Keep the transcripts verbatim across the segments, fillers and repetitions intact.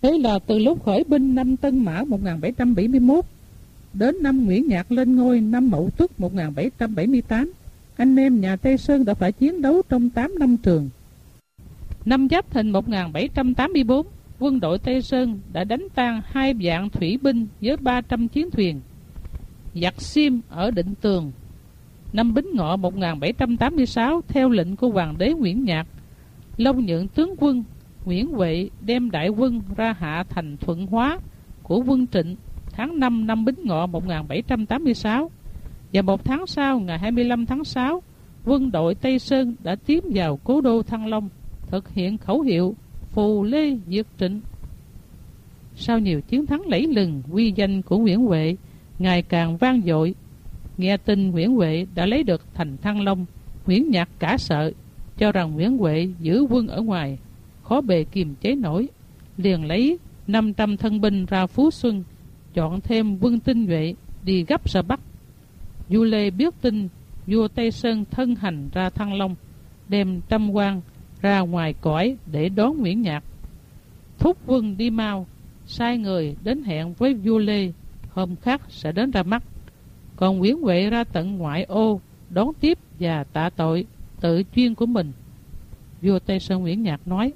Thế là từ lúc khởi binh năm Tân Mão một nghìn bảy trăm bảy mươi mốt đến năm Nguyễn Nhạc lên ngôi năm Mậu Tuất một nghìn bảy trăm bảy mươi tám, anh em nhà Tây Sơn đã phải chiến đấu trong tám năm trường. Năm Giáp Thìn một nghìn bảy trăm tám mươi tư, quân đội Tây Sơn đã đánh tan hai vạn thủy binh với ba trăm chiến thuyền, giặc Xiêm ở Định Tường. Năm Bính Ngọ một nghìn bảy trăm tám mươi sáu, theo lệnh của Hoàng đế Nguyễn Nhạc, Long Nhượng tướng quân Nguyễn Huệ đem đại quân ra hạ thành Thuận Hóa của quân Trịnh tháng năm năm Bính Ngọ một nghìn bảy trăm tám mươi sáu. Và một tháng sau, ngày hai mươi lăm tháng sáu, quân đội Tây Sơn đã tiến vào cố đô Thăng Long, thực hiện khẩu hiệu Phù Lê diệt Trịnh. Sau nhiều chiến thắng lẫy lừng, uy danh của Nguyễn Huệ ngày càng vang dội. Nghe tin Nguyễn Huệ đã lấy được thành Thăng Long, Nguyễn Nhạc cả sợ, cho rằng Nguyễn Huệ giữ quân ở ngoài khó bề kiềm chế nổi, liền lấy năm trăm thân binh ra Phú Xuân, chọn thêm quân tinh nhuệ đi gấp ra Bắc. Vua Lê biết tin, vua Tây Sơn thân hành ra Thăng Long, đem trăm quan ra ngoài cõi để đón Nguyễn Nhạc. Thúc quân đi mau, sai người đến hẹn với vua Lê hôm khác sẽ đến ra mắt. Còn Nguyễn Huệ ra tận ngoại ô đón tiếp và tạ tội tự chuyên của mình. Vua Tây Sơn Nguyễn Nhạc nói: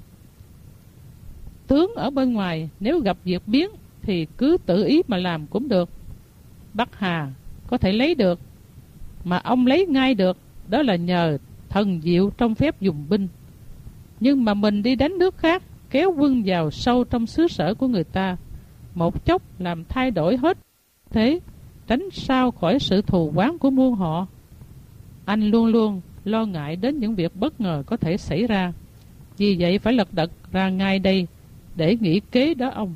tướng ở bên ngoài nếu gặp việc biến thì cứ tự ý mà làm cũng được. Bắc Hà có thể lấy được, mà ông lấy ngay được, đó là nhờ thần diệu trong phép dùng binh. Nhưng mà mình đi đánh nước khác, kéo quân vào sâu trong xứ sở của người ta, một chốc làm thay đổi hết thế, tránh sao khỏi sự thù oán của muôn họ. Anh luôn luôn lo ngại đến những việc bất ngờ có thể xảy ra, vì vậy phải lật đật ra ngay đây để nghĩ kế đó ông.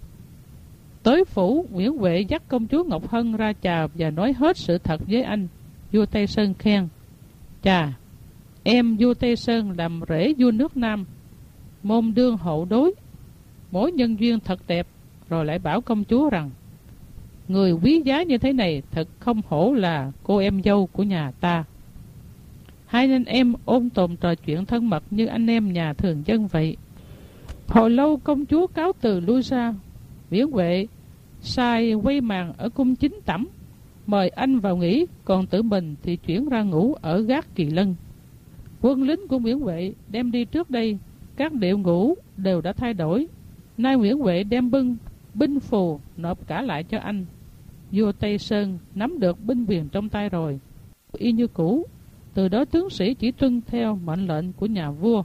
Tới phủ, Nguyễn Huệ dắt công chúa Ngọc Hân ra chào và nói hết sự thật với anh. Vua Tây Sơn khen: chà, em vua Tây Sơn làm rễ vua nước Nam, môn đương hậu đối, mối nhân duyên thật đẹp. Rồi lại bảo công chúa rằng: người quý giá như thế này thật không hổ là cô em dâu của nhà ta. Hai anh em ôm tồn trò chuyện thân mật như anh em nhà thường dân vậy. Hồi lâu công chúa cáo từ lui ra. Nguyễn Huệ sai quay màn ở cung chính tẩm, mời anh vào nghỉ, còn tự mình thì chuyển ra ngủ ở gác Kỳ Lân. Quân lính của Nguyễn Huệ đem đi trước đây, các điệu ngủ đều đã thay đổi. Nay Nguyễn Huệ đem bưng binh phù nộp cả lại cho anh. Vua Tây Sơn nắm được binh quyền trong tay rồi, y như cũ. Từ đó tướng sĩ chỉ tuân theo mệnh lệnh của nhà vua.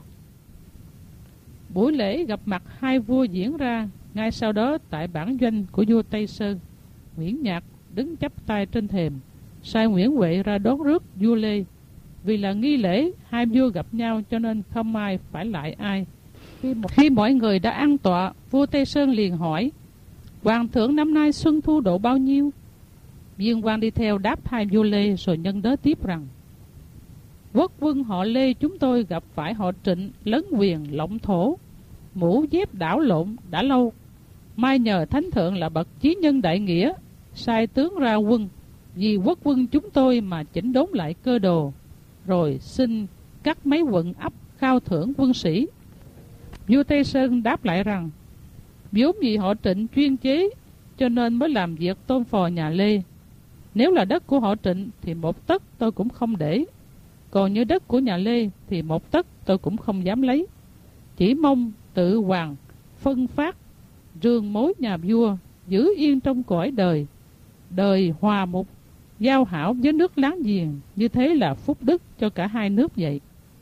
Buổi lễ gặp mặt hai vua diễn ra. Ngay sau đó tại bản doanh của vua Tây Sơn, Nguyễn Nhạc đứng chắp tay trên thềm, sai Nguyễn Huệ ra đón rước vua Lê. Vì là nghi lễ hai vua gặp nhau cho nên không ai phải lại ai. Khi, một... Khi mọi người đã an tọa, vua Tây Sơn liền hỏi: hoàng thượng năm nay xuân thu độ bao nhiêu? Viên quan đi theo đáp hai vua Lê, rồi nhân đớ tiếp rằng: quốc quân họ Lê chúng tôi gặp phải họ Trịnh lấn quyền lộng thổ, mũ dép đảo lộn đã lâu. Mai nhờ thánh thượng là bậc chí nhân đại nghĩa, sai tướng ra quân vì quốc quân chúng tôi mà chỉnh đốn lại cơ đồ, rồi xin các mấy quận ấp khao thưởng quân sĩ. Vua Tây Sơn đáp lại rằng: vốn vì họ Trịnh chuyên chế cho nên mới làm việc tôn phò nhà Lê. Nếu là đất của họ Trịnh thì một tấc tôi cũng không để, còn như đất của nhà Lê thì một tấc tôi cũng không dám lấy. Chỉ mong tự hoàng phân phát rương mối nhà vua, giữ yên trong cõi đời, đời hòa mục giao hảo với nước láng giềng, như thế là phúc đức cho cả hai nước vậy.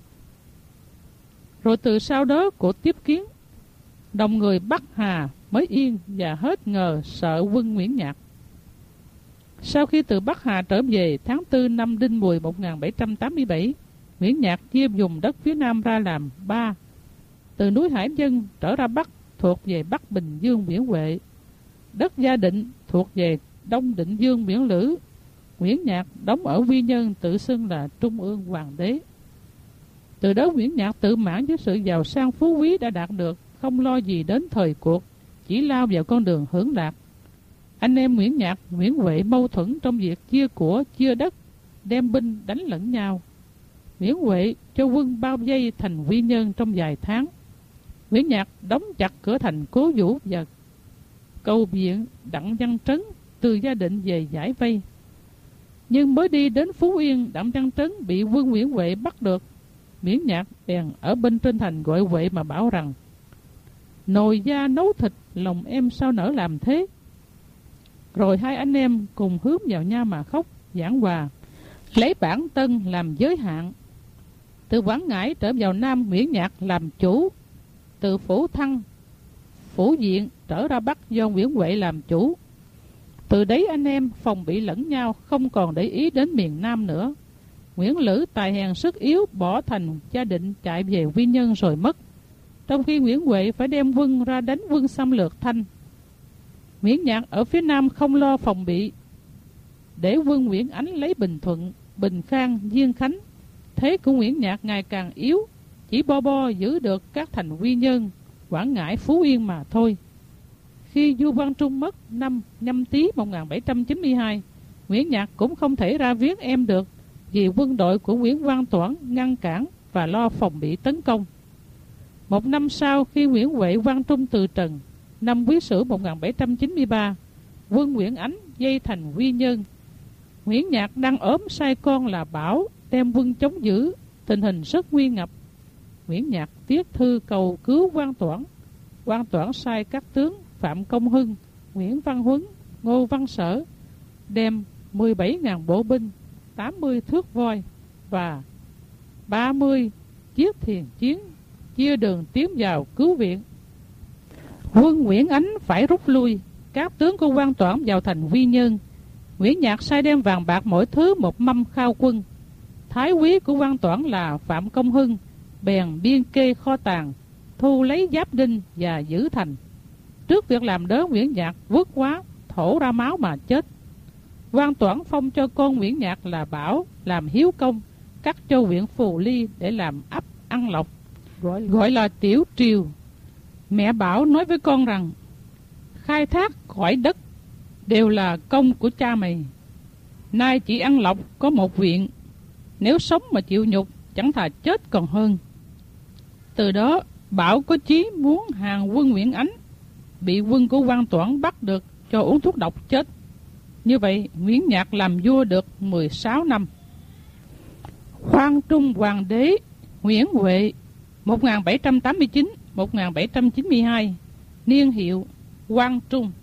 Rồi từ sau đó cuộc tiếp kiến, đồng người Bắc Hà mới yên và hết ngờ sợ quân Nguyễn Nhạc. Sau khi từ Bắc Hà trở về tháng tư năm Đinh Mùi một nghìn bảy trăm tám mươi bảy, Nguyễn Nhạc chia vùng đất phía Nam ra làm ba. Từ núi Hải Vân trở ra Bắc thuộc về Bắc Bình Dương Nguyễn Huệ, đất Gia Định thuộc về Đông Định Dương Nguyễn Lữ. Nguyễn Nhạc đóng ở Quy Nhơn tự xưng là Trung ương Hoàng đế. Từ đó Nguyễn Nhạc tự mãn với sự giàu sang phú quý đã đạt được, không lo gì đến thời cuộc, chỉ lao vào con đường hưởng lạc. Anh em Nguyễn Nhạc, Nguyễn Huệ mâu thuẫn trong việc chia của, chia đất, đem binh đánh lẫn nhau. Nguyễn Huệ cho quân bao vây thành Quy Nhơn trong vài tháng. Nguyễn Nhạc đóng chặt cửa thành Cố Vũ và cầu viện Đặng Văn Trấn từ Gia Định về giải vây. Nhưng mới đi đến Phú Yên, Đặng Văn Trấn bị quân Nguyễn Huệ bắt được. Nguyễn Nhạc bèn ở bên trên thành gọi Huệ mà bảo rằng: nồi da nấu thịt, lòng em sao nỡ làm thế. Rồi hai anh em cùng hướng vào nhau mà khóc, giảng hòa, lấy bản Tân làm giới hạn. Từ Quảng Ngãi trở vào Nam, Nguyễn Nhạc làm chủ. Từ Phủ Thăng, Phủ Diện trở ra Bắc do Nguyễn Huệ làm chủ. Từ đấy anh em phòng bị lẫn nhau, không còn để ý đến miền Nam nữa. Nguyễn Lữ tài hèn sức yếu, bỏ thành Gia Định chạy về Quy Nhơn rồi mất, trong khi Nguyễn Huệ phải đem quân ra đánh quân xâm lược Thanh. Nguyễn Nhạc ở phía Nam không lo phòng bị, để quân Nguyễn Ánh lấy Bình Thuận, Bình Khang, Diên Khánh. Thế của Nguyễn Nhạc ngày càng yếu, chỉ bo bo giữ được các thành Quy Nhơn, Quảng Ngãi, Phú Yên mà thôi. Khi vua Quang Trung mất năm Nhâm Tý một nghìn bảy trăm chín mươi hai, Nguyễn Nhạc cũng không thể ra viếng em được, vì quân đội của Nguyễn Quang Toản ngăn cản và lo phòng bị tấn công. Một năm sau, khi Nguyễn Huệ Quang Trung từ trần, năm Quý Sửu một nghìn bảy trăm chín mươi ba, quân Nguyễn Ánh dây thành Quy Nhơn. Nguyễn Nhạc đang ốm sai con là Bảo đem quân chống giữ, tình hình rất nguy ngập. Nguyễn Nhạc viết thư cầu cứu Quang Toản. Quang Toản sai các tướng Phạm Công Hưng, Nguyễn Văn Huấn, Ngô Văn Sở đem mười bảy nghìn bộ binh, tám mươi thước voi và ba mươi chiếc thuyền chiến chia đường tiến vào cứu viện. Quân Nguyễn Ánh phải rút lui, các tướng của Quang Toản vào thành Quy Nhơn. Nguyễn Nhạc sai đem vàng bạc mỗi thứ một mâm khao quân. Thái úy của Quang Toản là Phạm Công Hưng bèn biên kê kho tàng, thu lấy giáp đinh và giữ thành. Trước việc làm đó, Nguyễn Nhạc vứt quá, thổ ra máu mà chết. Quang Toản phong cho con Nguyễn Nhạc là Bảo làm hiếu công, cắt cho huyện Phù Ly để làm ấp ăn lộc, gọi, gọi là Tiểu Triều. Mẹ Bảo nói với con rằng: khai thác khỏi đất đều là công của cha mày, nay chỉ ăn lộc có một huyện, nếu sống mà chịu nhục chẳng thà chết còn hơn. Từ đó Bảo có chí muốn hàng quân Nguyễn Ánh, bị quân của Quang Toản bắt được cho uống thuốc độc chết. Như vậy Nguyễn Nhạc làm vua được mười sáu năm. Quang Trung Hoàng đế Nguyễn Huệ một nghìn bảy trăm tám mươi chín đến một nghìn bảy trăm chín mươi hai, niên hiệu Quang Trung.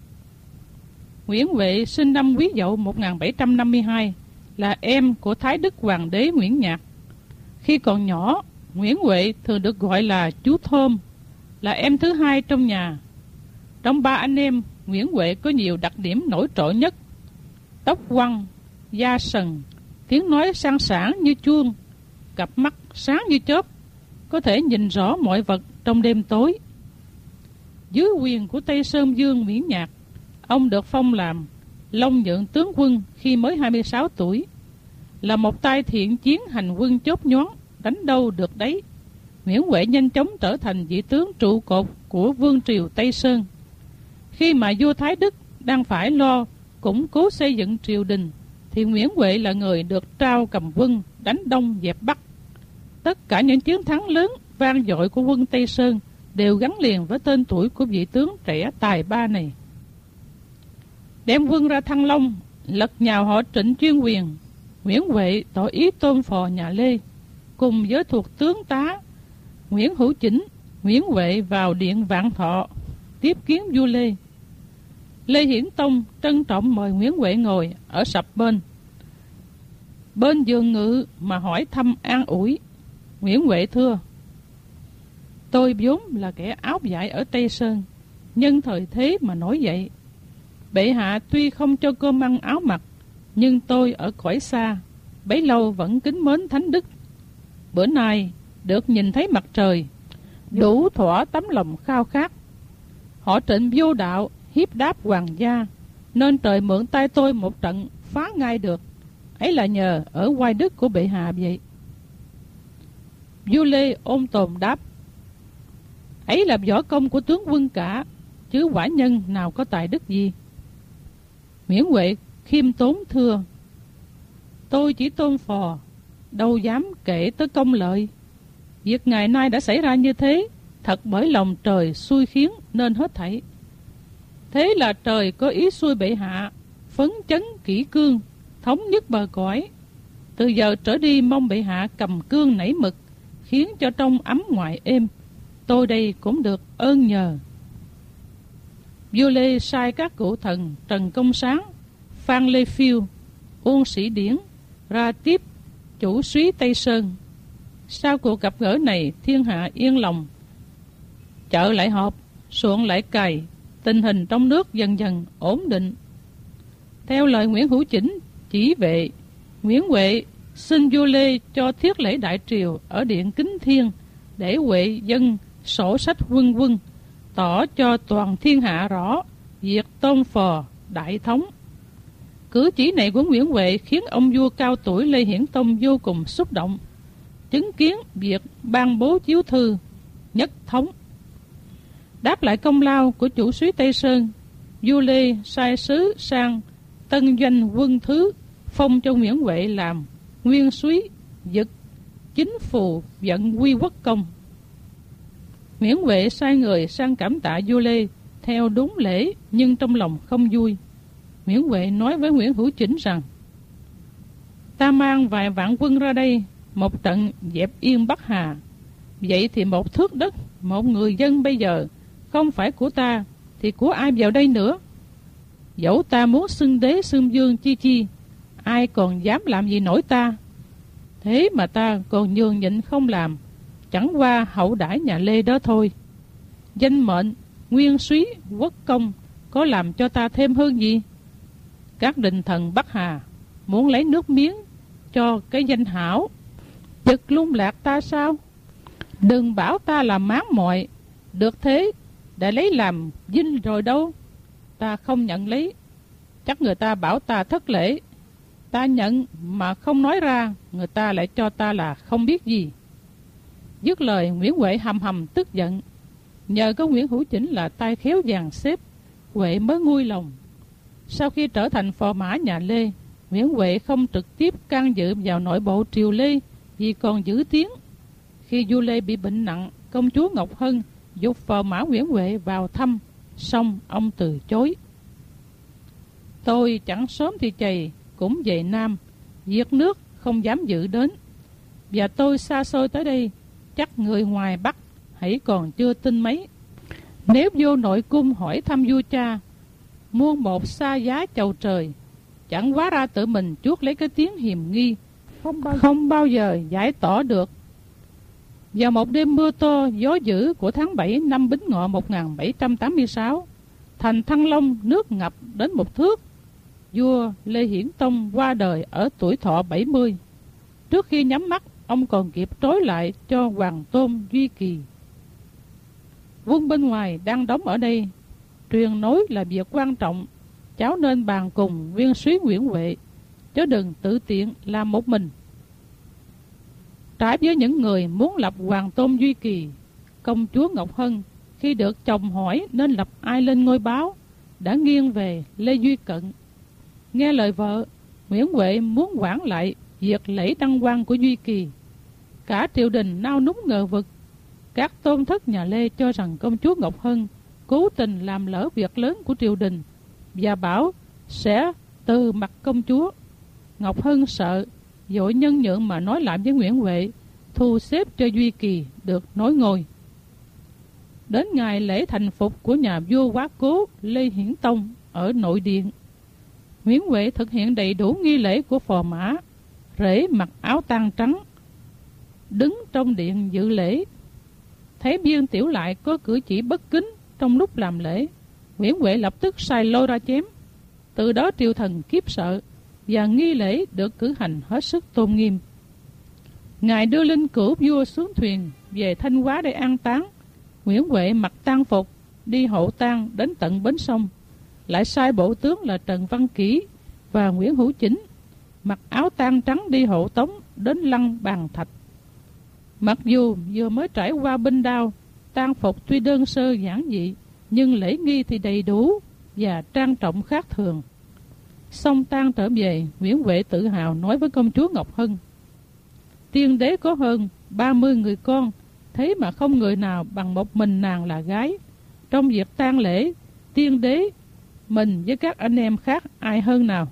Nguyễn Huệ sinh năm Quý Dậu một nghìn bảy trăm năm mươi hai, là em của Thái Đức Hoàng đế Nguyễn Nhạc. Khi còn nhỏ, Nguyễn Huệ thường được gọi là chú Thôm, là em thứ hai trong nhà. Trong ba anh em, Nguyễn Huệ có nhiều đặc điểm nổi trội nhất: tóc quăn, da sần, tiếng nói sang sảng như chuông, cặp mắt sáng như chớp, có thể nhìn rõ mọi vật trong đêm tối. Dưới quyền của Tây Sơn Dương Nguyễn Nhạc, ông được phong làm Long Nhượng tướng quân khi mới hai mươi sáu tuổi, là một tay thiện chiến hành quân chốt nhoáng, đánh đâu được đấy. Nguyễn Huệ nhanh chóng trở thành vị tướng trụ cột của vương triều Tây Sơn. Khi mà vua Thái Đức đang phải lo củng cố xây dựng triều đình, thì Nguyễn Huệ là người được trao cầm quân đánh Đông dẹp Bắc. Tất cả những chiến thắng lớn vang dội của quân Tây Sơn đều gắn liền với tên tuổi của vị tướng trẻ tài ba này. Đem quân ra Thăng Long, lật nhào họ Trịnh chuyên quyền, Nguyễn Huệ tỏ ý tôn phò nhà Lê, cùng với thuộc tướng tá Nguyễn Hữu Chỉnh, Nguyễn Huệ vào điện Vạn Thọ tiếp kiến vua Lê. Lê Hiển Tông trân trọng mời Nguyễn Huệ ngồi ở sập bên bên giường ngự mà hỏi thăm an ủi. Nguyễn Huệ thưa: tôi vốn là kẻ áo vải ở Tây Sơn, nhân thời thế mà nổi dậy. Bệ hạ tuy không cho cơm ăn áo mặc, nhưng tôi ở cõi xa, bấy lâu vẫn kính mến thánh đức. Bữa nay được nhìn thấy mặt trời, đủ thỏa tấm lòng khao khát. Họ Trịnh vô đạo hiếp đáp hoàng gia, nên trời mượn tay tôi một trận phá ngay được. Ấy là nhờ ở oai đức của bệ hạ vậy. Vua Lê ôn tồn đáp: ấy là võ công của tướng quân cả, chứ quả nhân nào có tài đức gì. Nguyễn Huệ khiêm tốn thưa: tôi chỉ tôn phò, đâu dám kể tới công lợi. Việc ngày nay đã xảy ra như thế, thật bởi lòng trời xui khiến nên hết thảy. Thế là trời có ý xui bệ hạ, phấn chấn kỷ cương, thống nhất bờ cõi. Từ giờ trở đi mong bệ hạ cầm cương nảy mực, khiến cho trong ấm ngoài êm. Tôi đây cũng được ơn nhờ. Vua Lê sai các cựu thần Trần Công Sáng, Phan Lê Phiêu, Uông Sĩ Điển ra tiếp chủ soái Tây Sơn. Sau cuộc gặp gỡ này, thiên hạ yên lòng, chợ lại họp, ruộng lại cày, tình hình trong nước dần dần ổn định. Theo lời Nguyễn Hữu Chỉnh chỉ vệ, Nguyễn Huệ xin vua Lê cho thiết lễ đại triều ở điện Kính Thiên để Huệ dân sổ sách quân quân, tỏ cho toàn thiên hạ rõ việc tôn phò đại thống. Cử chỉ này của Nguyễn Huệ khiến ông vua cao tuổi Lê Hiển Tông vô cùng xúc động, chứng kiến việc ban bố chiếu thư nhất thống. Đáp lại công lao của chủ soái Tây Sơn, vua Lê sai sứ sang Tân Doanh Quân Thứ, phong cho Nguyễn Huệ làm nguyên soái Dực Chính Phù Vận Quy Quốc Công. Nguyễn Huệ sai người sang cảm tạ vua Lê theo đúng lễ, nhưng trong lòng không vui. Nguyễn Huệ nói với Nguyễn Hữu Chỉnh rằng: ta mang vài vạn quân ra đây, một trận dẹp yên Bắc Hà. Vậy thì một thước đất, một người dân bây giờ không phải của ta, thì của ai vào đây nữa? Dẫu ta muốn xưng đế xưng vương chi chi, ai còn dám làm gì nổi ta? Thế mà ta còn nhường nhịn không làm, chẳng qua hậu đãi nhà Lê đó thôi. Danh mệnh nguyên soái quốc công có làm cho ta thêm hơn gì? Các đình thần Bắc Hà muốn lấy nước miếng cho cái danh hảo, giật lung lạc ta sao? Đừng bảo ta làm máng mọi, được thế để lấy làm vinh rồi đâu. Ta không nhận lấy, chắc người ta bảo ta thất lễ. Ta nhận mà không nói ra, người ta lại cho ta là không biết gì. Dứt lời, Nguyễn Huệ hầm hầm tức giận. Nhờ có Nguyễn Hữu Chỉnh là tay khéo dàn xếp, Huệ mới nguôi lòng. Sau khi trở thành phò mã nhà Lê, Nguyễn Huệ không trực tiếp can dự vào nội bộ triều Lê vì còn giữ tiếng. Khi vua Lê bị bệnh nặng, công chúa Ngọc Hân giục phò mã Nguyễn Huệ vào thăm, song ông từ chối. Tôi chẳng sớm thì chày cũng về Nam, việc nước không dám dự đến, và tôi xa xôi tới đây, chắc người ngoài Bắc hãy còn chưa tin mấy. Nếu vô nội cung hỏi thăm vua cha, muôn một xa giá chầu trời, chẳng quá ra tự mình chuốt lấy cái tiếng hiềm nghi, không bao, không bao giờ giải tỏ được. Vào một đêm mưa to gió dữ của tháng bảy năm Bính Ngọ một nghìn bảy trăm tám mươi sáu, thành Thăng Long nước ngập đến một thước. Vua Lê Hiển Tông qua đời ở tuổi thọ bảy mươi. Trước khi nhắm mắt, ông còn kịp trói lại cho Hoàng Tôn Duy Kỳ. Quân bên ngoài đang đóng ở đây, truyền nối là việc quan trọng, cháu nên bàn cùng nguyên soái Nguyễn Huệ, chứ đừng tự tiện làm một mình. Trái với những người muốn lập Hoàng Tôn Duy Kỳ, công chúa Ngọc Hân khi được chồng hỏi nên lập ai lên ngôi báo, đã nghiêng về Lê Duy Cận. Nghe lời vợ, Nguyễn Huệ muốn hoãn lại việc lễ đăng quang của Duy Kỳ. Cả triều đình nao núng ngờ vực. Các tôn thất nhà Lê cho rằng công chúa Ngọc Hân cố tình làm lỡ việc lớn của triều đình và bảo sẽ từ mặt công chúa. Ngọc Hân sợ, vội nhân nhượng mà nói lại với Nguyễn Huệ thu xếp cho Duy Kỳ được nối ngôi. Đến ngày lễ thành phục của nhà vua quá cố Lê Hiển Tông ở nội điện, Nguyễn Huệ thực hiện đầy đủ nghi lễ của phò mã, rễ mặc áo tang trắng, đứng trong điện dự lễ. Thấy Biên Tiểu Lại có cử chỉ bất kính trong lúc làm lễ, Nguyễn Huệ lập tức sai lôi ra chém. Từ đó triều thần kiếp sợ và nghi lễ được cử hành hết sức tôn nghiêm. Ngài đưa linh cữu vua xuống thuyền về Thanh Hóa để an táng. Nguyễn Huệ mặc tang phục đi hộ tang đến tận bến sông, lại sai bộ tướng là Trần Văn Kỷ và Nguyễn Hữu Chỉnh mặc áo tang trắng đi hộ tống đến lăng Bàn Thạch. Mặc dù vừa mới trải qua binh đao, tang phục tuy đơn sơ giản dị, nhưng lễ nghi thì đầy đủ và trang trọng khác thường. Xong tang trở về, Nguyễn Huệ tự hào nói với công chúa Ngọc Hân: tiên đế có hơn ba mươi người con, thế mà không người nào bằng một mình nàng là gái. Trong việc tang lễ, tiên đế mình với các anh em khác ai hơn nào.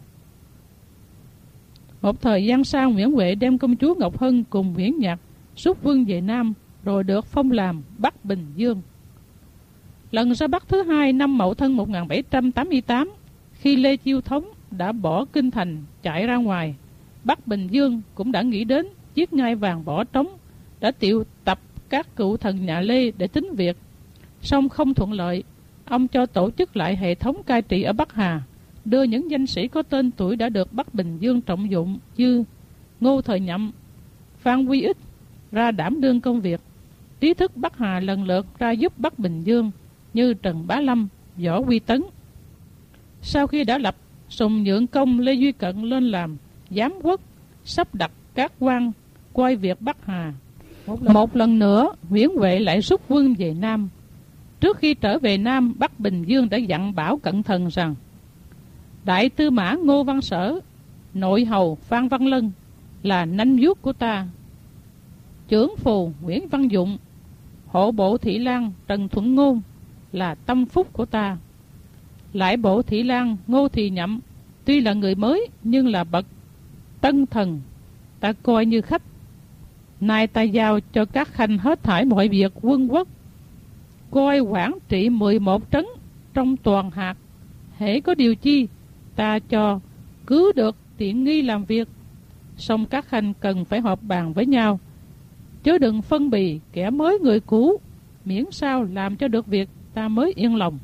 Một thời gian sau, Nguyễn Huệ đem công chúa Ngọc Hân cùng Nguyễn Nhạc rút quân về Nam, rồi được phong làm Bắc Bình Dương. Lần ra Bắc thứ hai năm Mậu Thân một nghìn bảy trăm tám mươi tám, khi Lê Chiêu Thống đã bỏ kinh thành chạy ra ngoài, Bắc Bình Dương cũng đã nghĩ đến chiếc ngai vàng bỏ trống, đã triệu tập các cựu thần nhà Lê để tính việc. Song không thuận lợi, ông cho tổ chức lại hệ thống cai trị ở Bắc Hà, đưa những danh sĩ có tên tuổi đã được Bắc Bình Dương trọng dụng như Ngô Thời Nhậm, Phan Quy Ích ra đảm đương công việc. Trí thức Bắc Hà lần lượt ra giúp Bắc Bình Dương như Trần Bá Lâm, Võ Quy Tấn. Sau khi đã lập, Sùng nhượng công Lê Duy Cận lên làm giám quốc, sắp đặt các quan coi việc Bắc Hà. Một lần, Một lần nữa, Nguyễn Huệ lại rút quân về Nam. Trước khi trở về Nam, Bắc Bình Dương đã dặn bảo cẩn thận rằng: Đại tư mã Ngô Văn Sở, nội hầu Phan Văn Lân là nanh vuốt của ta, chưởng phù Nguyễn Văn Dụng, hộ bộ thị lang Trần Thuận Ngôn là tâm phúc của ta. Lại bộ thị lang Ngô Thì Nhậm tuy là người mới nhưng là bậc tân thần, ta coi như khách. Nay ta giao cho các khanh hết thảy mọi việc quân quốc, coi quản trị mười một trấn trong toàn hạt. Hễ có điều chi, ta cho cứ được tiện nghi làm việc. Song các khanh cần phải họp bàn với nhau, chớ đừng phân bì kẻ mới người cũ, miễn sao làm cho được việc, ta mới yên lòng.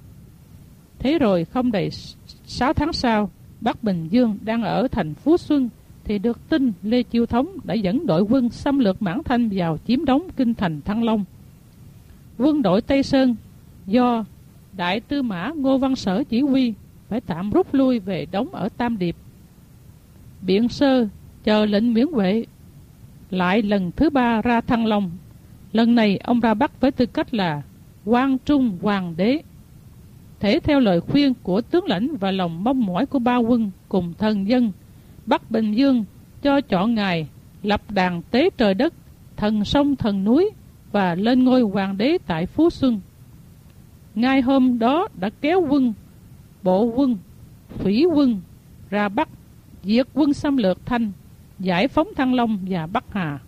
Thế rồi không đầy sáu tháng sau, Bắc Bình Dương đang ở thành Phú Xuân, thì được tin Lê Chiêu Thống đã dẫn đội quân xâm lược Mãn Thanh vào chiếm đóng kinh thành Thăng Long. Quân đội Tây Sơn do đại tư mã Ngô Văn Sở chỉ huy phải tạm rút lui về đóng ở Tam Điệp. Biện Sơ chờ lệnh Nguyễn Huệ lại lần thứ ba ra Thăng Long. Lần này ông ra Bắc với tư cách là Quang Trung Hoàng đế. Thể theo lời khuyên của tướng lãnh và lòng mong mỏi của ba quân cùng thần dân, Bắc Bình Dương cho chọn ngày lập đàn tế trời đất, thần sông thần núi và lên ngôi hoàng đế tại Phú Xuân. Ngay hôm đó đã kéo quân, bộ quân, thủy quân ra Bắc, diệt quân xâm lược Thanh, giải phóng Thăng Long và Bắc Hà.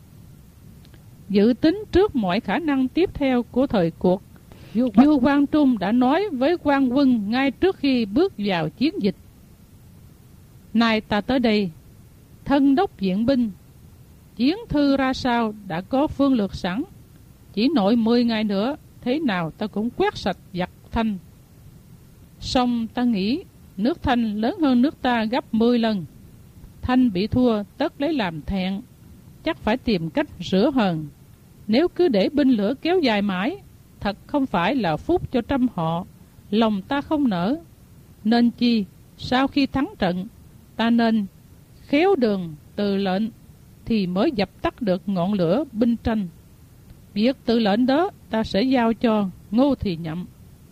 Dự tính trước mọi khả năng tiếp theo của thời cuộc, vua Quang Trung đã nói với quan quân ngay trước khi bước vào chiến dịch: Nay ta tới đây, thân đốc viện binh, chiến thư ra sao đã có phương lược sẵn. Chỉ nội mười ngày nữa, thế nào ta cũng quét sạch giặc Thanh. Song ta nghĩ nước Thanh lớn hơn nước ta gấp mười lần. Thanh bị thua tất lấy làm thẹn, chắc phải tìm cách rửa hờn. Nếu cứ để binh lửa kéo dài mãi, thật không phải là phúc cho trăm họ, lòng ta không nỡ. Nên chi, sau khi thắng trận, ta nên khéo đường từ lệnh, thì mới dập tắt được ngọn lửa binh tranh. Việc tự lệnh đó ta sẽ giao cho Ngô Thì Nhậm.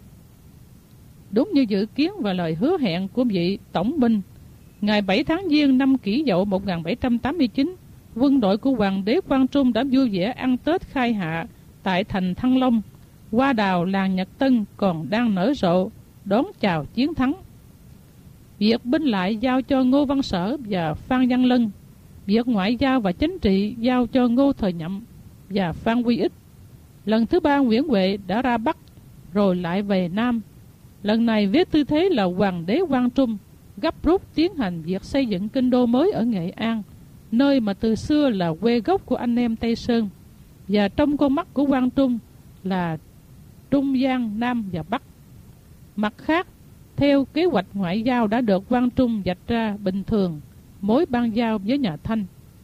Đúng như dự kiến và lời hứa hẹn của vị tổng binh, ngày bảy tháng Giêng năm Kỷ Dậu một nghìn bảy trăm tám mươi chín, quân đội của hoàng đế Quang Trung đã vui vẻ ăn Tết khai hạ tại thành Thăng Long. Hoa đào làng Nhật Tân còn đang nở rộ, đón chào chiến thắng. Việc binh lại giao cho Ngô Văn Sở và Phan Văn Lân. Việc ngoại giao và chính trị giao cho Ngô Thời Nhậm và Phan Quy Ích. Lần thứ ba Nguyễn Huệ đã ra Bắc, rồi lại về Nam. Lần này với tư thế là hoàng đế Quang Trung gấp rút tiến hành việc xây dựng kinh đô mới ở Nghệ An, nơi mà từ xưa là quê gốc của anh em Tây Sơn, và trong con mắt của Quang Trung là Trung Gian Nam và Bắc. Mặt khác, theo kế hoạch ngoại giao đã được Quang Trung vạch ra bình thường mối ban giao với nhà Thanh,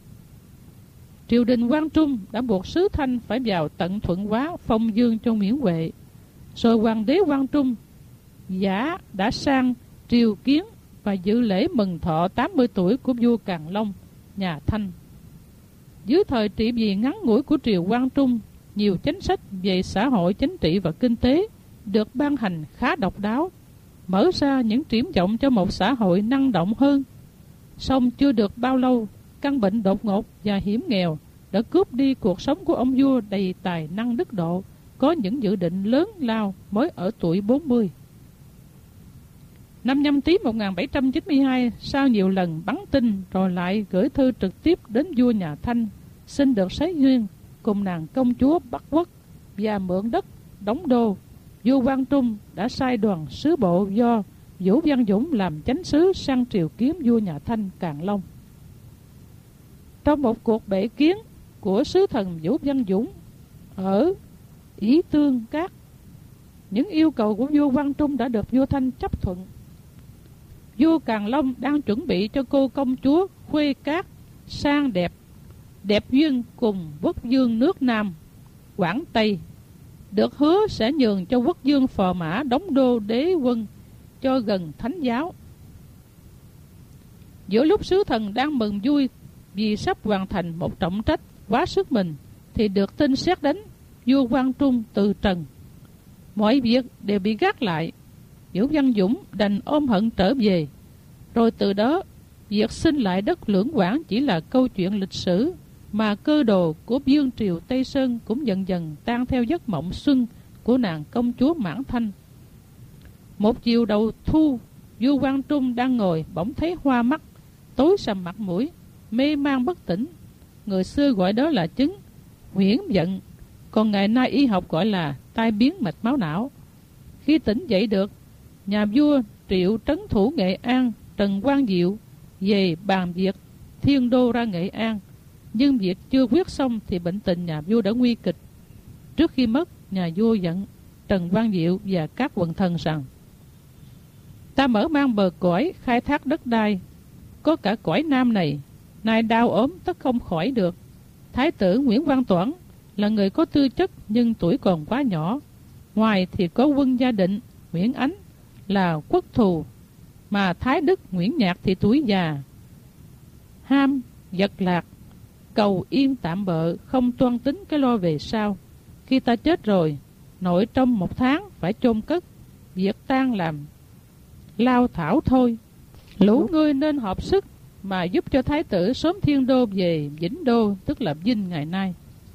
triều đình Quang Trung đã buộc sứ Thanh phải vào tận Thuận Hóa phong dương cho Nguyễn Huệ. Rồi hoàng đế Quang Trung giả đã sang triều kiến và dự lễ mừng thọ tám mươi tuổi của vua Càn Long, nhà Thanh. Dưới thời trị vì ngắn ngủi của triều Quang Trung, nhiều chính sách về xã hội, chính trị và kinh tế được ban hành khá độc đáo, mở ra những triển vọng cho một xã hội năng động hơn. Song chưa được bao lâu, căn bệnh đột ngột và hiểm nghèo đã cướp đi cuộc sống của ông vua đầy tài năng đức độ, có những dự định lớn lao mới ở tuổi bốn mươi. Năm Nhâm Tý một nghìn bảy trăm chín mươi hai, sau nhiều lần bắn tin rồi lại gửi thư trực tiếp đến vua nhà Thanh, xin được xá duyên cùng nàng công chúa Bắc Quốc và mượn đất đóng đô, vua Quang Trung đã sai đoàn sứ bộ do Vũ Văn Dũng làm chánh sứ sang triều kiến vua nhà Thanh Càn Long. Trong một cuộc bệ kiến của sứ thần Vũ Văn Dũng ở Ý Tương Cát, những yêu cầu của vua Quang Trung đã được vua Thanh chấp thuận. Vua Càn Long đang chuẩn bị cho cô công chúa Khuê Cát sang đẹp đẹp duyên cùng quốc vương nước Nam Quảng Tây, được hứa sẽ nhường cho quốc vương Phò Mã đóng đô đế quân cho gần thánh giáo. Giữa lúc sứ thần đang mừng vui vì sắp hoàn thành một trọng trách quá sức mình, thì được tin sét đánh, vua Quang Trung từ trần. Mọi việc đều bị gác lại. Vũ Văn Dũng đành ôm hận trở về. Rồi từ đó, việc xin lại đất Lưỡng Quảng chỉ là câu chuyện lịch sử, mà cơ đồ của vương triều Tây Sơn cũng dần dần tan theo giấc mộng xuân của nàng công chúa Mãn Thanh. Một chiều đầu thu, vua Quang Trung đang ngồi bỗng thấy hoa mắt, tối sầm mặt mũi, mê man bất tỉnh. Người xưa gọi đó là chứng huyễn giận, còn ngày nay y học gọi là tai biến mạch máu não. Khi tỉnh dậy được, nhà vua triệu trấn thủ Nghệ An Trần Quang Diệu về bàn việc thiên đô ra Nghệ An, nhưng việc chưa quyết xong thì bệnh tình nhà vua đã nguy kịch. Trước khi mất, nhà vua dặn Trần Quang Diệu và các quần thần rằng: ta mở mang bờ cõi khai thác đất đai, có cả cõi Nam này, nay đau ốm tất không khỏi được. Thái tử Nguyễn Văn Toản là người có tư chất nhưng tuổi còn quá nhỏ. Ngoài thì có quân gia định Nguyễn Ánh là quốc thù, mà Thái Đức Nguyễn Nhạc thì tuổi già, ham vật lạc, cầu yên tạm bợ, không toan tính cái lo về sau. Khi ta chết rồi, nội trong một tháng phải chôn cất, việc tang làm lao thảo thôi. Lũ ngươi nên hợp sức mà giúp cho thái tử sớm thiên đô về Vĩnh Đô, tức là Vinh ngày nay,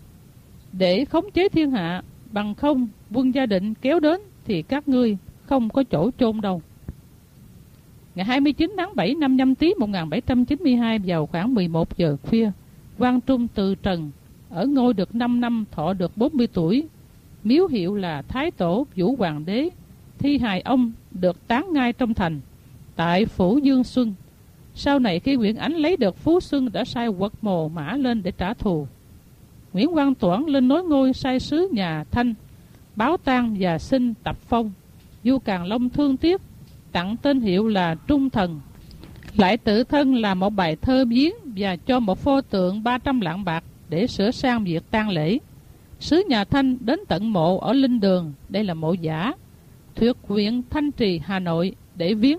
để khống chế thiên hạ. Bằng không quân gia định kéo đến thì các ngươi không có chỗ chôn đâu. Ngày hai mươi chín tháng bảy năm Nhâm Tý một nghìn bảy trăm chín mươi hai, vào khoảng mười một giờ khuya, Quang Trung từ trần, ở ngôi được năm năm, thọ được bốn mươi tuổi. Miếu hiệu là Thái Tổ Vũ Hoàng Đế. Thi hài ông được táng ngay trong thành, tại phủ Dương Xuân. Sau này khi Nguyễn Ánh lấy được Phú Xuân, đã sai quật mồ mã lên để trả thù. Nguyễn Văn Toản lên nối ngôi, sai sứ nhà Thanh báo tang và xin tập phong. Vua Càn Long thương tiếc, tặng tên hiệu là Trung Thần, lại tự thân làm một bài thơ viếng và cho một pho tượng ba trăm lạng bạc để sửa sang việc tang lễ. Sứ nhà Thanh đến tận mộ ở Linh Đường, đây là mộ giả, thuộc huyện Thanh Trì, Hà Nội, để viếng.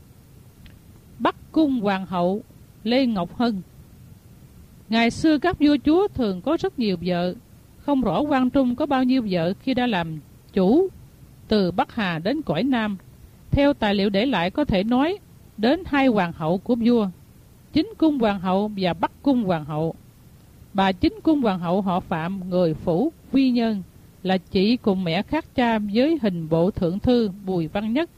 Bắc Cung Hoàng hậu Lê Ngọc Hân. Ngày xưa các vua chúa thường có rất nhiều vợ, không rõ Quang Trung có bao nhiêu vợ khi đã làm chủ từ Bắc Hà đến cõi Nam. Theo tài liệu để lại có thể nói đến hai hoàng hậu của vua, Chính Cung Hoàng hậu và Bắc Cung Hoàng hậu. Bà Chính Cung Hoàng hậu họ Phạm, người phủ Quy Nhơn, là chị cùng mẹ khác cha với hình bộ thượng thư Bùi Văn Nhất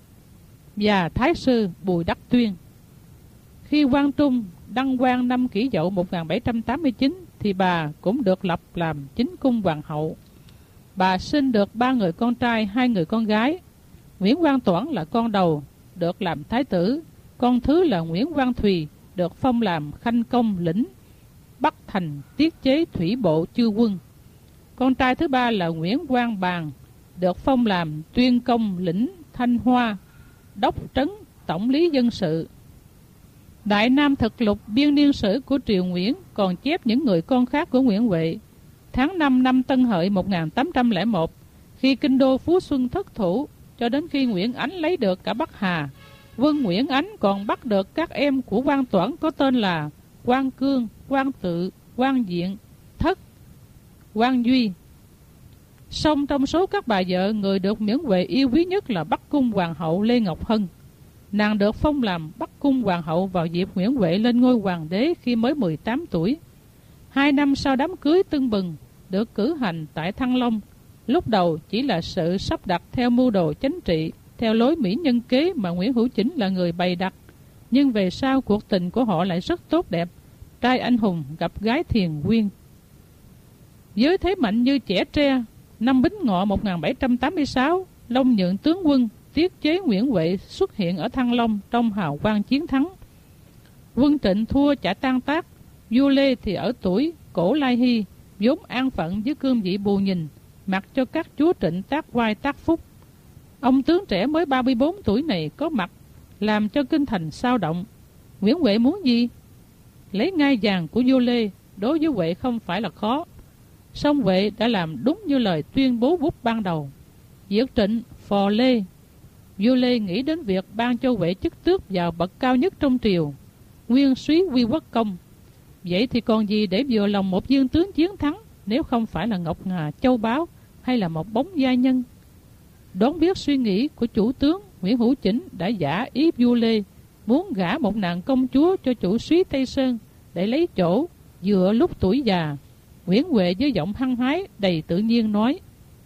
và thái sư Bùi Đắc Tuyên. Khi Quang Trung đăng quang năm Kỷ Dậu một nghìn bảy trăm tám mươi chín thì bà cũng được lập làm Chính Cung Hoàng hậu. Bà sinh được ba người con trai, hai người con gái. Nguyễn Văn Toản là con đầu, được làm thái tử. Con thứ là Nguyễn Văn Thùy, được phong làm khanh công lĩnh Bắc Thành tiết chế thủy bộ chư quân. Con trai thứ ba là Nguyễn Quang Bàn, được phong làm tuyên công lĩnh Thanh Hoa, đốc trấn tổng lý dân sự. Đại Nam Thực Lục biên niên sử của triều Nguyễn còn chép những người con khác của Nguyễn Huệ. Tháng năm năm Tân Hợi một nghìn tám trăm lẻ một, khi kinh đô Phú Xuân thất thủ, cho đến khi Nguyễn Ánh lấy được cả Bắc Hà, quân Nguyễn Ánh còn bắt được các em của Quang Toản có tên là Quang Cương, Quang Tự, Quang Diện, Thất, Quang Duy. Song trong số các bà vợ, người được Nguyễn Huệ yêu quý nhất là Bắc Cung Hoàng hậu Lê Ngọc Hân. Nàng được phong làm Bắc Cung Hoàng hậu vào dịp Nguyễn Huệ lên ngôi hoàng đế khi mới mười tám tuổi. Hai năm sau đám cưới tưng bừng được cử hành tại Thăng Long, lúc đầu chỉ là sự sắp đặt theo mưu đồ chính trị, theo lối mỹ nhân kế mà Nguyễn Hữu Chỉnh là người bày đặt. Nhưng về sau cuộc tình của họ lại rất tốt đẹp. Trai anh hùng gặp gái thiền quyên. Với thế mạnh như chẻ tre, năm Bính Ngọ một nghìn bảy trăm tám mươi sáu, Long Nhượng tướng quân tiết chế Nguyễn Huệ xuất hiện ở Thăng Long trong hào quang chiến thắng. Quân Trịnh thua chả tan tác. Vua Lê thì ở tuổi cổ Lai Hy, vốn an phận với cương vị bù nhìn, mặc cho các chúa Trịnh tác oai tác phúc. Ông tướng trẻ mới ba mươi bốn tuổi này có mặt, làm cho kinh thành sao động. Nguyễn Huệ muốn gì? Lấy ngai vàng của vua Lê đối với Huệ không phải là khó. Song Huệ đã làm đúng như lời tuyên bố bút ban đầu. Diệt Trịnh, phò Lê. Vua Lê nghĩ đến việc ban cho Huệ chức tước vào bậc cao nhất trong triều, nguyên súy quy quốc công. Vậy thì còn gì để vừa lòng một viên tướng chiến thắng, nếu không phải là ngọc ngà châu báu hay là một bóng gia nhân? Đoán biết suy nghĩ của chủ tướng, Nguyễn Hữu Chỉnh đã giả ý vua Lê muốn gả một nàng công chúa cho chủ súy Tây Sơn để lấy chỗ vừa lúc tuổi già. Nguyễn Huệ với giọng hăng hái đầy tự nhiên nói: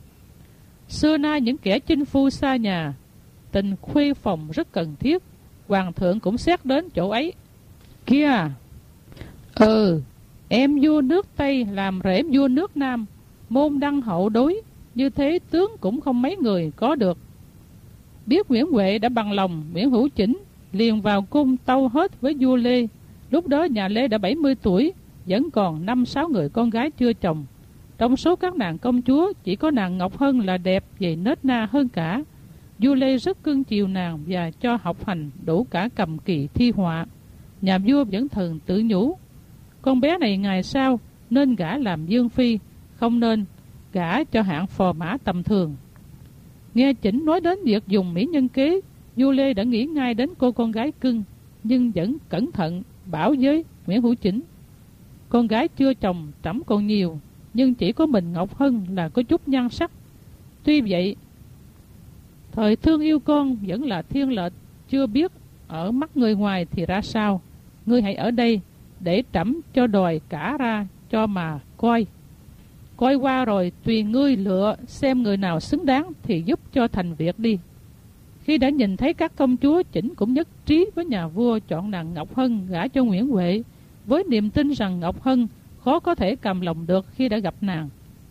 xưa nay những kẻ chinh phu xa nhà, tình khuê phòng rất cần thiết. Hoàng thượng cũng xét đến chỗ ấy. Kia, ừ, em vua nước Tây làm rể vua nước Nam, môn đăng hậu đối, như thế tướng cũng không mấy người có được. Biết Nguyễn Huệ đã bằng lòng, Nguyễn Hữu Chỉnh liền vào cung tâu hết với vua Lê. Lúc đó nhà Lê đã bảy mươi tuổi, vẫn còn năm sáu người con gái chưa chồng. Trong số các nàng công chúa, chỉ có nàng Ngọc Hân là đẹp về nết na hơn cả. Vua Lê rất cưng chiều nàng và cho học hành đủ cả cầm kỳ thi họa. Nhà vua vẫn thường tự nhủ: con bé này ngày sau nên gả làm dương phi, không nên gả cho hạng phò mã tầm thường. Nghe Chỉnh nói đến việc dùng mỹ nhân kế, vua Lê đã nghĩ ngay đến cô con gái cưng, nhưng vẫn cẩn thận bảo với Nguyễn Hữu Chỉnh: con gái chưa chồng trẫm còn nhiều, nhưng chỉ có mình Ngọc Hân là có chút nhan sắc. Tuy vậy, thời thương yêu con vẫn là thiên lệch, chưa biết ở mắt người ngoài thì ra sao. Ngươi hãy ở đây để trẫm cho đòi cả ra cho mà coi. Coi qua rồi tùy ngươi lựa xem người nào xứng đáng thì giúp cho thành việc đi. Khi đã nhìn thấy các công chúa, Chỉnh cũng nhất trí với nhà vua chọn nàng Ngọc Hân gả cho Nguyễn Huệ, với niềm tin rằng Ngọc Hân khó có thể cầm lòng được khi đã gặp nàng.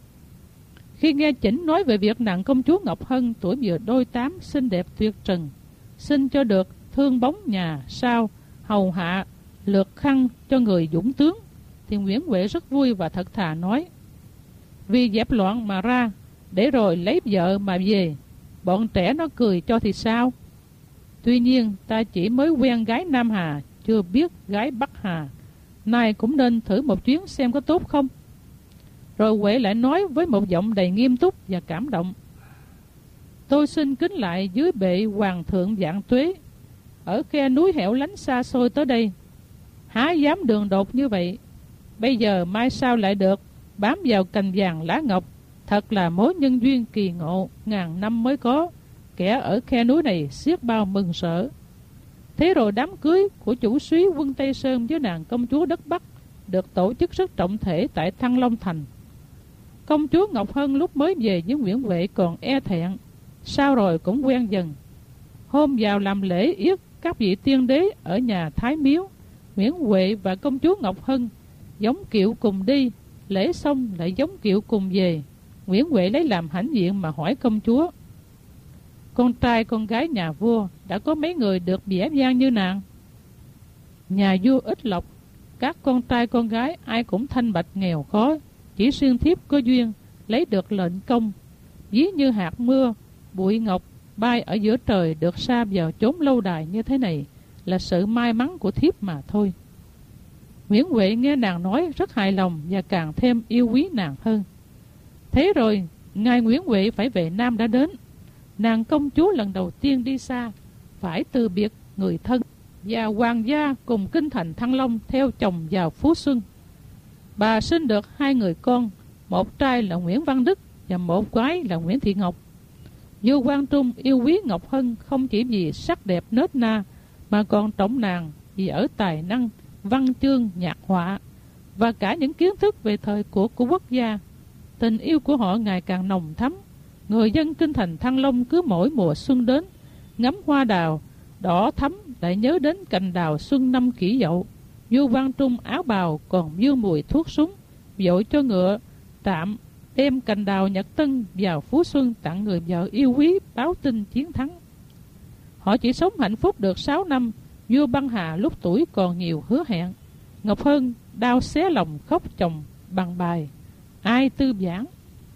Khi nghe Chỉnh nói về việc nàng công chúa Ngọc Hân tuổi vừa đôi tám, xinh đẹp tuyệt trần, xin cho được thương bóng nhà sao hầu hạ lược khăn cho người dũng tướng, thì Nguyễn Huệ rất vui và thật thà nói: vì dẹp loạn mà ra, để rồi lấy vợ mà về, bọn trẻ nó cười cho thì sao? Tuy nhiên ta chỉ mới quen gái Nam Hà, chưa biết gái Bắc Hà, nay cũng nên thử một chuyến xem có tốt không. Rồi Huệ lại nói với một giọng đầy nghiêm túc và cảm động: tôi xin kính lại dưới bệ hoàng thượng vạn tuế, ở khe núi hẻo lánh xa xôi tới đây, há dám đường đột như vậy. Bây giờ mai sao lại được bám vào cành vàng lá ngọc, thật là mối nhân duyên kỳ ngộ, ngàn năm mới có. Kẻ ở khe núi này xiết bao mừng sợ. Thế rồi đám cưới của chủ súy quân Tây Sơn với nàng công chúa đất Bắc được tổ chức rất trọng thể tại Thăng Long Thành. Công chúa Ngọc Hân lúc mới về với Nguyễn Huệ còn e thẹn, sau rồi cũng quen dần. Hôm vào làm lễ yết các vị tiên đế ở nhà Thái Miếu, Nguyễn Huệ và công chúa Ngọc Hân giống kiệu cùng đi, lễ xong lại giống kiệu cùng về. Nguyễn Huệ lấy làm hãnh diện mà hỏi công chúa: con trai con gái nhà vua đã có mấy người được vẻ vang như nàng? Nhà vua ít lộc, các con trai con gái ai cũng thanh bạch nghèo khó, chỉ xuyên thiếp có duyên lấy được lệnh công. Ví như hạt mưa, bụi ngọc bay ở giữa trời, được sa vào chốn lâu đài như thế này là sự may mắn của thiếp mà thôi. Nguyễn Huệ nghe nàng nói rất hài lòng và càng thêm yêu quý nàng hơn. Thế rồi ngài Nguyễn Huệ phải về Nam đã đến. Nàng công chúa lần đầu tiên đi xa, phải từ biệt người thân và hoàng gia cùng kinh thành Thăng Long theo chồng vào Phú Xuân. Bà sinh được hai người con, một trai là Nguyễn Văn Đức và một gái là Nguyễn Thị Ngọc. Vua Quang Trung yêu quý Ngọc Hân không chỉ vì sắc đẹp nết na, mà còn trọng nàng vì ở tài năng văn chương nhạc họa. và cả những kiến thức về thời cuộc của quốc gia. Tình yêu của họ ngày càng nồng thắm. Người dân kinh thành Thăng Long cứ mỗi mùa xuân đến, ngắm hoa đào đỏ thắm lại nhớ đến cành đào xuân năm Kỷ Dậu. vua Quang Trung áo bào còn vương mùi thuốc súng, vội cho ngựa trạm đem cành đào nhật tân vào Phú Xuân tặng người vợ yêu quý, báo tin chiến thắng. Họ chỉ sống hạnh phúc được sáu năm. Vua Băng Hà lúc tuổi còn nhiều hứa hẹn. Ngọc Hân đau xé lòng khóc chồng bằng bài Ai Tư Giảng.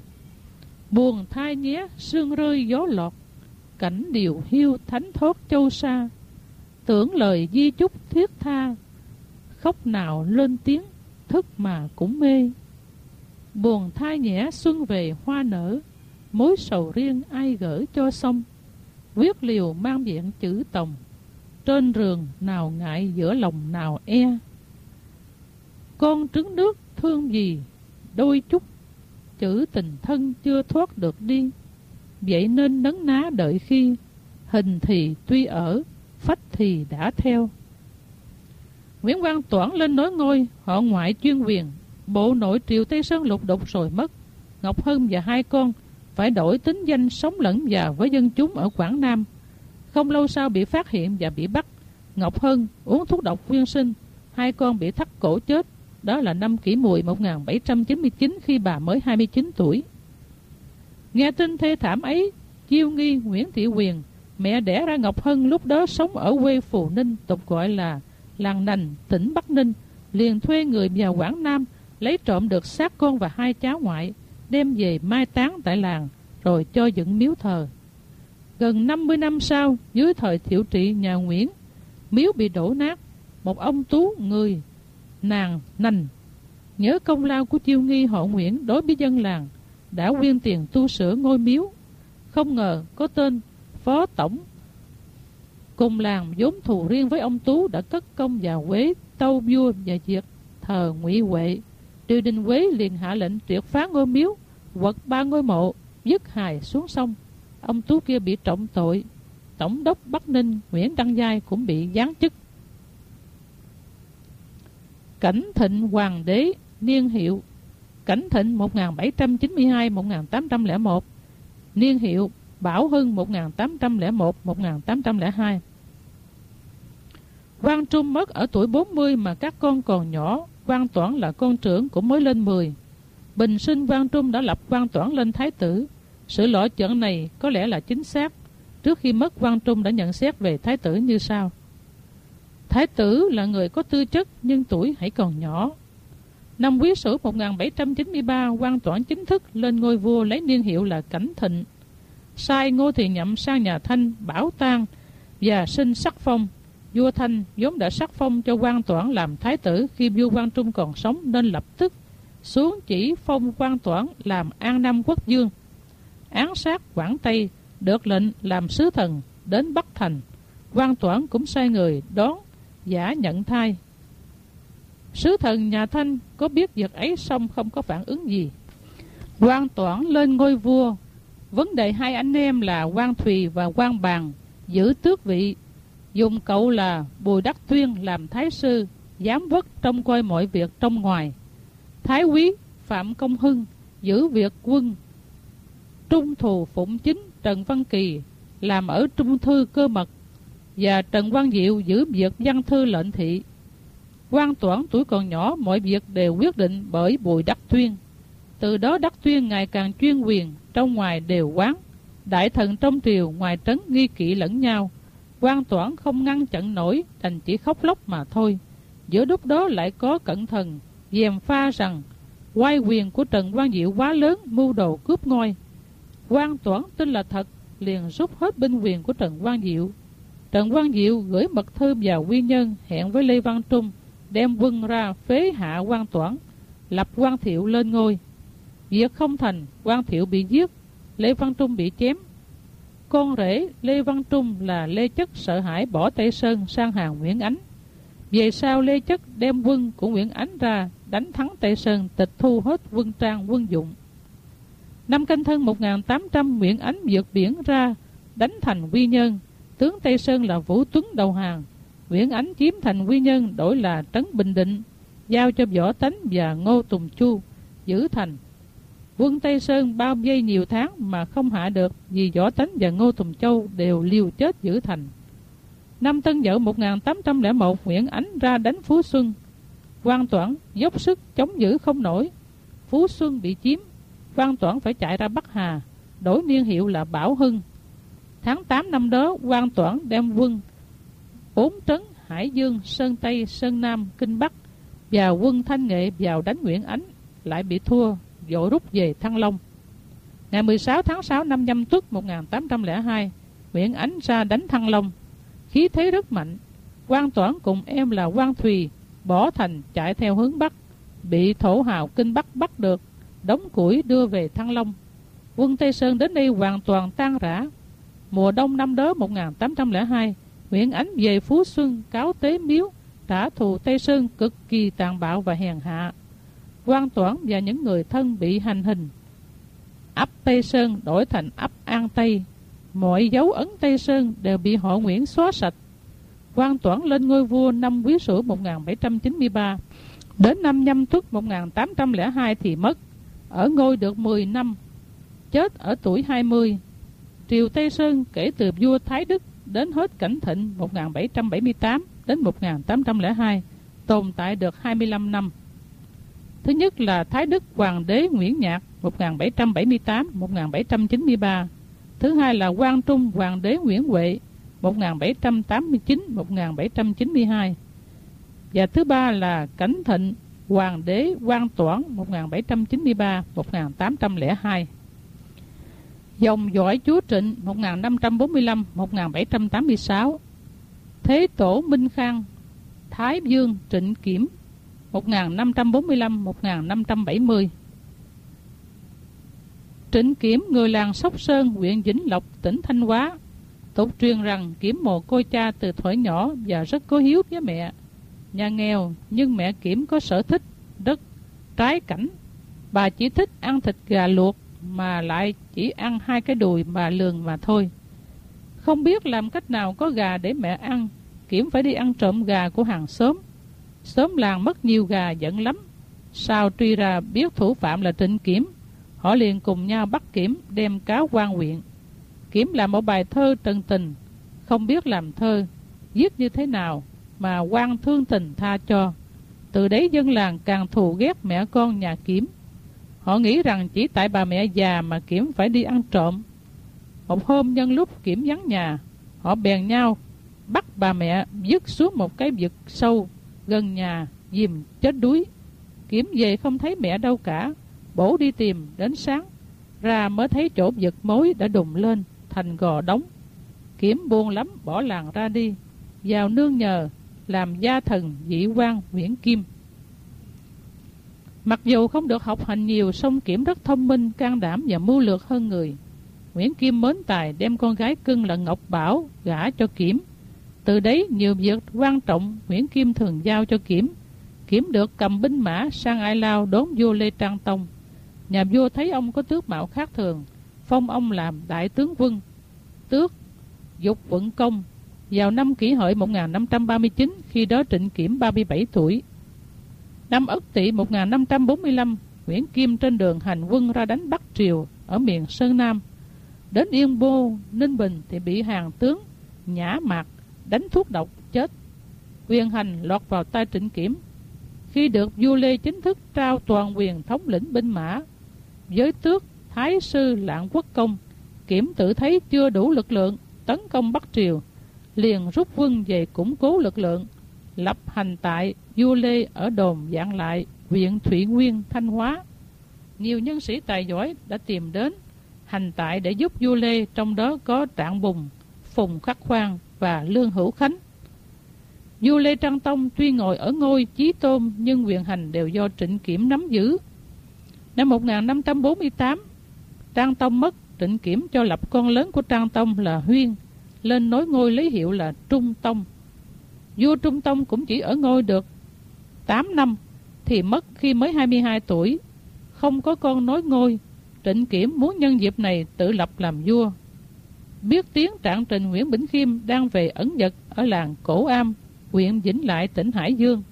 Buồn thai nhé sương rơi gió lọt, cảnh điều hiu thánh thót châu xa. Tưởng lời di chúc thiết tha, khóc nào lên tiếng thức mà cũng mê. Buồn thai nhẹ xuân về hoa nở, mối sầu riêng ai gỡ cho xong. Quyết liều mang viện chữ tòng, trên rường nào ngại giữa lòng nào e. Con trứng nước thương gì đôi chút, chữ tình thân chưa thoát được đi. Vậy nên nấn ná đợi khi, hình thì tuy ở, phách thì đã theo. Nguyễn Quang Toản lên nối ngôi, họ ngoại chuyên quyền. Bộ nội triều Tây Sơn lục đục rồi mất. Ngọc Hân và hai con phải đổi tính danh sống lẫn vào với dân chúng ở Quảng Nam. Không lâu sau bị phát hiện và bị bắt. Ngọc Hân uống thuốc độc nguyên sinh, hai con bị thắt cổ chết. Đó là năm Kỷ Mùi một nghìn bảy trăm chín mươi chín, khi bà mới hai mươi chín tuổi. Nghe tin thê thảm ấy, Chiêu Nghi Nguyễn Thị Quyền, mẹ đẻ ra Ngọc Hân, lúc đó sống ở quê Phù Ninh, tục gọi là làng Nành, tỉnh Bắc Ninh, liền thuê người vào Quảng Nam lấy trộm được xác con và hai cháu ngoại, đem về mai táng tại làng, rồi cho dựng miếu thờ. Gần năm mươi năm sau, dưới thời Thiệu Trị nhà Nguyễn, miếu bị đổ nát. Một ông tú người nàng Nành nhớ công lao của Chiêu Nghi họ Nguyễn đối với dân làng, đã quyên tiền tu sửa ngôi miếu. Không ngờ có tên phó tổng cùng làng vốn thù riêng với ông Tú đã cất công vào Quế tâu vua và diệt thờ Ngụy Huệ. Triều đình Quế liền hạ lệnh triệt phá ngôi miếu, quật ba ngôi mộ, dứt hài xuống sông. Ông Tú kia bị trọng tội. Tổng đốc Bắc Ninh Nguyễn Đăng Giai cũng bị giáng chức. Cảnh Thịnh Hoàng đế niên hiệu Cảnh Thịnh một nghìn bảy trăm chín mươi hai đến một nghìn tám trăm lẻ một, niên hiệu Bảo Hưng một nghìn tám trăm lẻ một đến một nghìn tám trăm lẻ hai. Quang Trung mất ở tuổi bốn mươi mà các con còn nhỏ. Quang Toản là con trưởng cũng mới lên mười. Bình sinh Quang Trung đã lập Quang Toản lên thái tử. Sự lựa chọn này có lẽ là chính xác. Trước khi mất, Quang Trung đã nhận xét về thái tử như sau: Thái tử là người có tư chất nhưng tuổi hãy còn nhỏ. Năm Quý Sửu một nghìn bảy trăm chín mươi ba, Quang Toản chính thức lên ngôi vua lấy niên hiệu là Cảnh Thịnh. Sai Ngô Thì Nhậm sang nhà Thanh bảo tang và xin sắc phong. Vua Thanh vốn đã sắc phong cho Quang Toản làm thái tử khi vua Quang Trung còn sống, nên lập tức xuống chỉ phong Quang Toản làm An Nam quốc vương, án sát Quảng Tây, được lệnh làm sứ thần đến Bắc Thành. Quang Toản cũng sai người đón giả nhận thai. Sứ thần nhà Thanh có biết việc ấy xong không có phản ứng gì. Quang Toản lên ngôi vua, vấn đề hai anh em là Quang Thùy và Quang Bàn giữ tước vị, dùng cậu là Bùi Đắc Tuyên làm thái sư, giám vất trông coi mọi việc trong ngoài. Thái úy Phạm Công Hưng giữ việc quân. Trung thù Phụng Chính Trần Văn Kỳ làm ở Trung thư cơ mật, và Trần Quang Diệu giữ việc văn thư lệnh thị. Quang Toản tuổi còn nhỏ, mọi việc đều quyết định bởi Bùi Đắc Tuyên. Từ đó Đắc Tuyên ngày càng chuyên quyền, trong ngoài đều quán. Đại thần trong triều ngoài trấn nghi kỵ lẫn nhau. Quang Toản không ngăn chặn nổi, đành chỉ khóc lóc mà thôi. Giữa lúc đó lại có cận thần gièm pha rằng oai quyền của Trần Quang Diệu quá lớn, mưu đồ cướp ngôi. Quang Toản tin là thật, liền rút hết binh quyền của Trần Quang Diệu. Trần Quang Diệu gửi mật thư vào Quy Nhơn, hẹn với Lê Văn Trung đem quân ra phế hạ Quang Toản, lập Quang Thiệu lên ngôi. Việc không thành, Quang Thiệu bị giết, Lê Văn Trung bị chém. Con rể Lê Văn Trung là Lê Chất sợ hãi bỏ Tây Sơn sang hàng Nguyễn Ánh. Về sau Lê Chất đem quân của Nguyễn Ánh ra đánh thắng Tây Sơn, tịch thu hết quân trang quân dụng. Năm Canh Thân một nghìn tám trăm, Nguyễn Ánh vượt biển ra đánh thành Quy Nhơn. Tướng Tây Sơn là Vũ Tuấn đầu hàng. Nguyễn Ánh chiếm thành Quy Nhơn đổi là trấn Bình Định. giao cho Võ Tánh và Ngô Tùng Chu giữ thành. Quân Tây Sơn bao vây nhiều tháng mà không hạ được, vì Võ Tánh và Ngô Tùng Châu đều liều chết giữ thành. Năm Tân Dậu một nghìn tám trăm lẻ một, Nguyễn Ánh ra đánh Phú Xuân. Quang Toản dốc sức chống giữ không nổi, Phú Xuân bị chiếm. Quang Toản phải chạy ra Bắc Hà, đổi niên hiệu là Bảo Hưng. Tháng tám năm đó, Quang Toản đem quân bốn trấn Hải Dương, Sơn Tây, Sơn Nam, Kinh Bắc và quân Thanh Nghệ vào đánh Nguyễn Ánh, lại bị thua, vội rút về Thăng Long. Ngày mười sáu tháng sáu năm Nhâm Tuất một nghìn tám trăm lẻ hai, Nguyễn Ánh ra đánh Thăng Long, khí thế rất mạnh. Quang Toản cùng em là Quang Thùy bỏ thành chạy theo hướng Bắc, bị thổ hào Kinh Bắc bắt được, đóng củi đưa về Thăng Long. Quân Tây Sơn đến đây hoàn toàn tan rã. Mùa đông năm đó một nghìn tám trăm lẻ hai, Nguyễn Ánh về Phú Xuân cáo tế miếu, trả thù Tây Sơn cực kỳ tàn bạo và hèn hạ. Quang Toản và những người thân bị hành hình. Ấp Tây Sơn đổi thành ấp An Tây, mọi dấu ấn Tây Sơn đều bị họ Nguyễn xóa sạch. Quang Toản lên ngôi vua năm Quý Sửu một nghìn bảy trăm chín mươi ba, đến năm Nhâm Tuất một nghìn tám trăm lẻ hai thì mất, ở ngôi được mười năm, chết ở tuổi hai mươi. Triều Tây Sơn kể từ vua Thái Đức đến hết Cảnh Thịnh một nghìn bảy trăm bảy mươi tám đến một nghìn tám trăm lẻ hai tồn tại được hai mươi lăm năm. Thứ nhất là Thái Đức Hoàng đế Nguyễn Nhạc một nghìn bảy trăm bảy mươi tám đến một nghìn bảy trăm chín mươi ba. Thứ hai là Quang Trung Hoàng đế Nguyễn Huệ một nghìn bảy trăm tám mươi chín đến một nghìn bảy trăm chín mươi hai. Và thứ ba là Cảnh Thịnh Hoàng đế Quang Toản một nghìn bảy trăm chín mươi ba đến một nghìn tám trăm lẻ hai. Dòng dõi chúa Trịnh một nghìn năm trăm bốn mươi lăm đến một nghìn bảy trăm tám mươi sáu. Thế tổ Minh Khang Thái Dương Trịnh Kiểm một nghìn năm trăm bốn mươi lăm đến một nghìn năm trăm bảy mươi. Trịnh Kiểm người làng Sóc Sơn, huyện Vĩnh Lộc, tỉnh Thanh Hóa. Tục truyền rằng Kiểm mồ côi cha từ thuở nhỏ và rất có hiếu với mẹ. Nhà nghèo nhưng mẹ Kiểm có sở thích rất trái cảnh. Bà chỉ thích ăn thịt gà luộc mà lại chỉ ăn hai cái đùi mà lường mà thôi. Không biết làm cách nào có gà để mẹ ăn, Kiểm phải đi ăn trộm gà của hàng xóm. Xóm làng mất nhiều gà giận lắm. Sau truy ra biết thủ phạm là Trịnh Kiểm, họ liền cùng nhau bắt Kiểm đem cáo quan huyện. Kiểm làm một bài thơ trần tình, không biết làm thơ viết như thế nào mà quan thương tình tha cho. Từ đấy dân làng càng thù ghét mẹ con nhà Kiểm. Họ nghĩ rằng chỉ tại bà mẹ già mà Kiểm phải đi ăn trộm. Một hôm nhân lúc Kiểm vắng nhà, họ bèn nhau bắt bà mẹ vứt xuống một cái vực sâu gần nhà, dìm chết đuối. Kiểm về không thấy mẹ đâu cả, bổ đi tìm đến sáng, ra mới thấy chỗ vực mối đã đùng lên thành gò đống. Kiểm buồn lắm, bỏ làng ra đi, vào nương nhờ làm gia thần vị quan Nguyễn Kim. Mặc dù không được học hành nhiều, song Kiểm rất thông minh, can đảm và mưu lược hơn người. Nguyễn Kim mến tài đem con gái cưng là Ngọc Bảo gả cho Kiểm. Từ đấy nhiều việc quan trọng Nguyễn Kim thường giao cho Kiểm. Kiểm được cầm binh mã sang Ai Lao đón vua Lê Trang Tông. Nhà vua thấy ông có tước mạo khác thường, phong ông làm đại tướng quân, tước Dục Vận Công. Vào năm Kỷ Hợi một nghìn năm trăm ba mươi chín, khi đó Trịnh Kiểm ba mươi bảy tuổi. Năm Ất Tỵ một nghìn năm trăm bốn mươi lăm, Nguyễn Kim trên đường hành quân ra đánh Bắc Triều ở miền Sơn Nam. Đến Yên Bô, Ninh Bình thì bị hàng tướng Nhã Mạc đánh thuốc độc chết. Quyền hành lọt vào tay Trịnh Kiểm. Khi được vua Lê chính thức trao toàn quyền thống lĩnh binh mã với tước Thái sư Lạng Quốc Công, Kiểm tự thấy chưa đủ lực lượng tấn công Bắc Triều, liền rút quân về củng cố lực lượng, lập hành tại vua Lê ở đồn Vạn Lại, huyện Thụy Nguyên, Thanh Hóa. Nhiều nhân sĩ tài giỏi đã tìm đến hành tại để giúp vua Lê, trong đó có Trạng Bùng, Phùng Khắc Khoan và Lương Hữu Khánh. Vua Lê Trang Tông tuy ngồi ở ngôi chí tôn nhưng quyền hành đều do Trịnh Kiểm nắm giữ. Năm một nghìn năm trăm bốn mươi tám, Trang Tông mất, Trịnh Kiểm cho lập con lớn của Trang Tông là Huyên lên nối ngôi lấy hiệu là Trung Tông. Vua Trung Tông cũng chỉ ở ngôi được tám năm thì mất khi mới hai mươi hai tuổi, không có con nối ngôi. Trịnh Kiểm muốn nhân dịp này tự lập làm vua. Biết tiếng Trạng Trình Nguyễn Bỉnh Khiêm đang về ẩn dật ở làng Cổ Am, huyện Vĩnh Lại, tỉnh Hải Dương,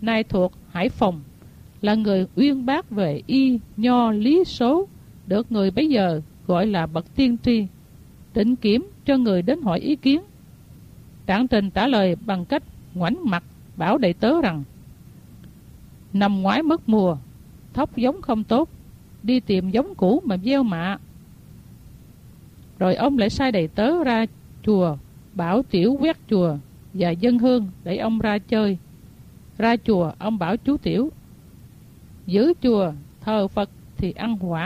nay thuộc Hải Phòng, là người uyên bác về y, nho, lý, số, được người bấy giờ gọi là bậc tiên tri. Trịnh Kiểm cho người đến hỏi ý kiến. Trạng Trình trả lời bằng cách ngoảnh mặt bảo đầy tớ rằng: năm ngoái mất mùa, thóc giống không tốt, đi tìm giống cũ mà gieo mạ. Rồi ông lại sai đầy tớ ra chùa bảo Tiểu quét chùa và dân hương để ông ra chơi. Ra chùa ông bảo chú Tiểu: giữ chùa thờ Phật thì ăn hoãn.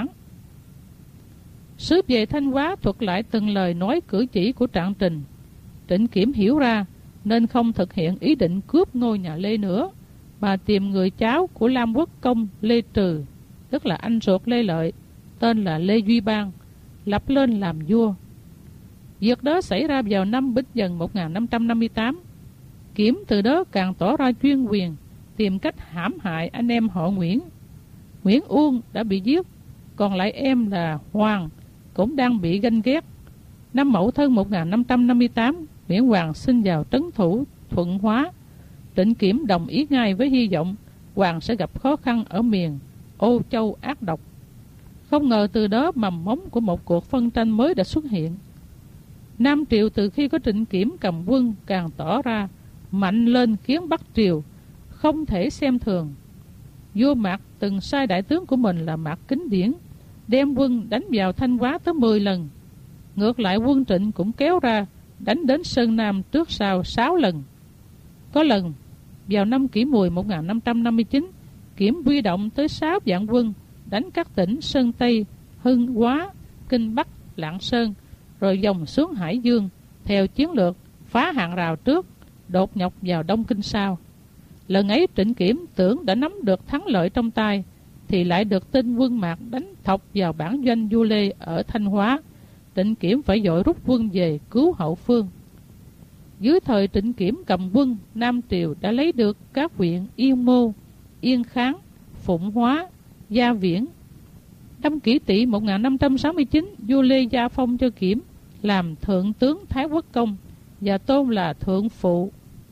Sứ về Thanh Hóa thuật lại từng lời nói cử chỉ của Trạng Trình. Trịnh Kiểm hiểu ra nên không thực hiện ý định cướp ngôi nhà Lê nữa, mà tìm người cháu của Lam Quốc Công Lê Trừ, tức là anh ruột Lê Lợi, tên là Lê Duy Bang, lập lên làm vua. Việc đó xảy ra vào năm Bính Dần một nghìn năm trăm năm mươi tám. Kiểm từ đó càng tỏ ra chuyên quyền, tìm cách hãm hại anh em họ Nguyễn. Nguyễn Uông đã bị giết, còn lại em là Hoàng cũng đang bị ganh ghét. Năm Mậu Thân một nghìn năm trăm năm mươi tám, Nguyễn Hoàng xin vào trấn thủ Thuận Hóa. Trịnh Kiểm đồng ý ngay với hy vọng Hoàng sẽ gặp khó khăn ở miền Ô Châu ác độc. Không ngờ từ đó mầm móng của một cuộc phân tranh mới đã xuất hiện. Nam Triều từ khi có Trịnh Kiểm cầm quân càng tỏ ra mạnh lên, khiến Bắc Triều không thể xem thường. Vua Mạc từng sai đại tướng của mình là Mạc Kính Điển đem quân đánh vào Thanh Hóa tới mười lần. Ngược lại quân Trịnh cũng kéo ra đánh đến Sơn Nam trước sau sáu lần. Có lần vào năm Kỷ Mùi một nghìn năm trăm năm mươi chín, Kiểm huy động tới sáu vạn quân đánh các tỉnh Sơn Tây, Hưng Hóa, Kinh Bắc, Lạng Sơn, rồi dòng xuống Hải Dương theo chiến lược phá hàng rào trước, đột nhập vào Đông Kinh sau. Lần ấy Trịnh Kiểm tưởng đã nắm được thắng lợi trong tay, thì lại được tin quân Mạc đánh thọc vào bản doanh vua Lê ở Thanh Hóa. Trịnh Kiểm phải vội rút quân về cứu hậu phương. Dưới thời Trịnh Kiểm cầm quân, Nam Triều đã lấy được các huyện Yên Mô, Yên Kháng, Phụng Hóa, Gia Viễn. Năm Kỷ Tỵ một nghìn năm trăm sáu mươi chín, vua Lê gia phong cho Kiểm làm thượng tướng Thái Quốc Công và tôn là thượng phụ.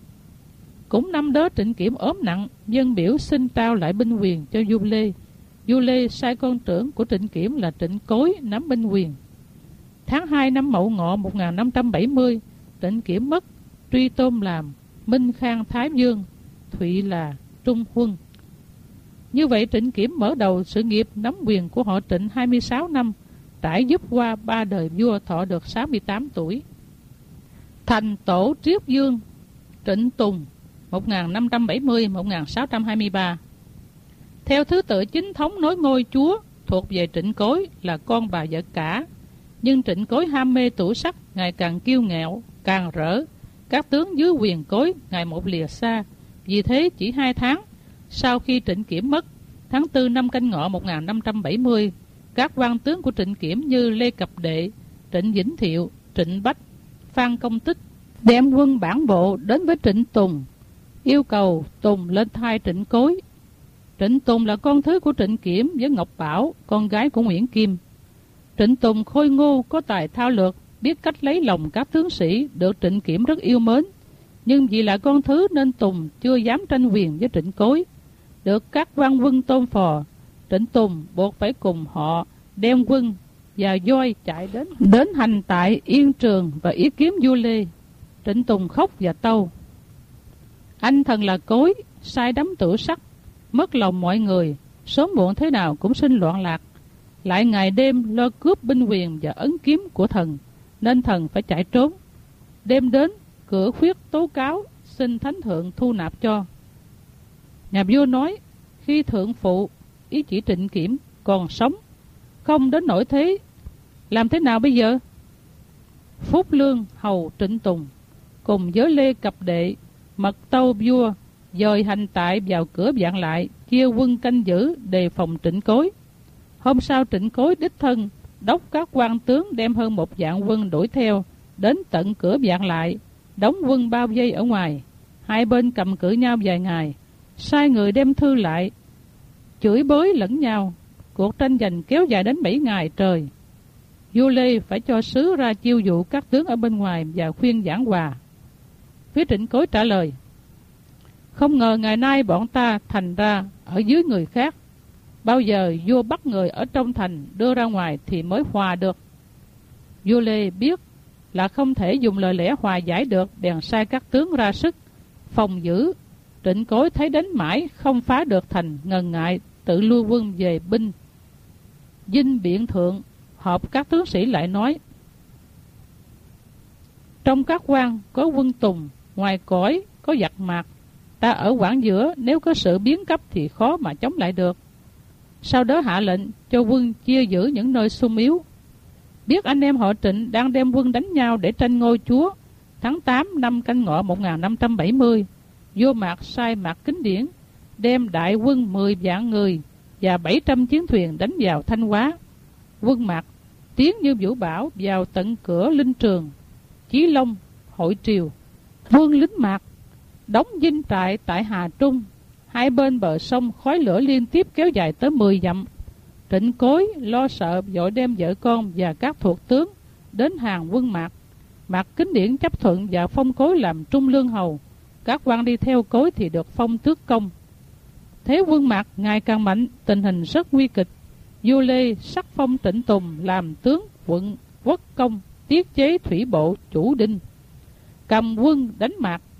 Cũng năm đó Trịnh Kiểm ốm nặng, dân biểu xin trao lại binh quyền cho vua Lê. Vua Lê sai con trưởng của Trịnh Kiểm là Trịnh Cối nắm binh quyền. Tháng hai năm Mậu Ngọ một nghìn năm trăm bảy mươi, Trịnh Kiểm mất, truy tôn làm Minh Khang Thái Dương, Thụy là Trung Huân. Như vậy Trịnh Kiểm mở đầu sự nghiệp nắm quyền của họ Trịnh hai mươi sáu năm, trải giúp qua ba đời vua thọ được sáu mươi tám tuổi. Thành tổ Triết Dương Trịnh Tùng một nghìn năm trăm bảy mươi đến một nghìn sáu trăm hai mươi ba. Theo thứ tự chính thống nối ngôi chúa thuộc về Trịnh Cối là con bà vợ cả. Nhưng Trịnh Cối ham mê tuổi sắc, ngày càng kiêu ngạo, càng rỡ. Các tướng dưới quyền Cối ngày một lìa xa. Vì thế chỉ hai tháng sau khi Trịnh Kiểm mất, tháng tư năm Canh Ngọ một nghìn năm trăm bảy mươi, các quan tướng của Trịnh Kiểm như Lê Cập Đệ, Trịnh Vĩnh Thiệu, Trịnh Bách, Phan Công Tích đem quân bản bộ đến với Trịnh Tùng, yêu cầu Tùng lên thay Trịnh Cối. Trịnh Tùng là con thứ của Trịnh Kiểm với Ngọc Bảo, con gái của Nguyễn Kim. Trịnh Tùng khôi ngô, có tài thao lược, biết cách lấy lòng các tướng sĩ, được Trịnh Kiểm rất yêu mến. Nhưng vì là con thứ nên Tùng chưa dám tranh quyền với Trịnh Cối. Được các quan quân tôn phò, Trịnh Tùng buộc phải cùng họ đem quân và voi chạy đến đến hành tại Yên Trường và ý kiếm vua Lê. Trịnh Tùng khóc và tâu: anh thần là Cối, sai đắm tử sắc, mất lòng mọi người, sớm muộn thế nào cũng sinh loạn lạc. Lại ngày đêm lo cướp binh quyền và ấn kiếm của thần, nên thần phải chạy trốn. Đêm đến cửa khuyết tố cáo, xin thánh thượng thu nạp cho. Nhà vua nói: khi thượng phụ, ý chỉ Trịnh Kiểm, còn sống, không đến nỗi thế, làm thế nào bây giờ? Phúc Lương hầu Trịnh Tùng cùng với Lê Cập Đệ mật tâu vua, dời hành tại vào cửa vạn lại, chia quân canh giữ đề phòng Trịnh Cối. Hôm sau Trịnh Cối đích thân đốc các quan tướng đem hơn một vạn quân đuổi theo đến tận cửa vạn lại, đóng quân bao vây ở ngoài. Hai bên cầm cự nhau vài ngày, sai người đem thư lại, chửi bới lẫn nhau. Cuộc tranh giành kéo dài đến bảy ngày trời. Vua Lê phải cho sứ ra chiêu dụ các tướng ở bên ngoài và khuyên giảng hòa. Phía Trịnh Cối trả lời: Không ngờ ngày nay bọn ta thành ra ở dưới người khác. Bao giờ vua bắt người ở trong thành đưa ra ngoài thì mới hòa được. Vua Lê biết là không thể dùng lời lẽ hòa giải được, bèn sai các tướng ra sức phòng giữ. Trịnh Cối thấy đánh mãi không phá được thành, ngần ngại tự lui quân về binh Dinh Biện Thượng. Họp các tướng sĩ lại nói: trong các quan có quân Tùng, ngoài cõi có giặc Mạc. Ta ở quảng giữa, nếu có sự biến cấp thì khó mà chống lại được. Sau đó hạ lệnh cho quân chia giữ những nơi sung yếu. Biết anh em họ Trịnh đang đem quân đánh nhau để tranh ngôi chúa. Tháng tám năm Canh Ngọ một nghìn năm trăm bảy mươi, vua Mạc sai Mạc Kính Điển đem đại quân mười vạn người và bảy trăm chiến thuyền đánh vào Thanh Hóa. Quân Mạc tiến như vũ bão vào tận cửa Linh Trường, Chí Long, Hội Triều. Quân lính Mạc đóng dinh trại tại Hà Trung, hai bên bờ sông khói lửa liên tiếp kéo dài tới mười dặm. Trịnh Cối lo sợ vội đem vợ con và các thuộc tướng đến hàng quân Mạc. Mạc Kính Điển chấp thuận và phong Cối làm trung lương hầu. Các quan đi theo Cối thì được phong tước công. Thế quân Mạc ngày càng mạnh, tình hình rất nguy kịch. Vua Lê sắc phong Trịnh Tùng làm tướng quận Quốc công, tiết chế thủy bộ chủ Đinh, cầm quân đánh Mạc.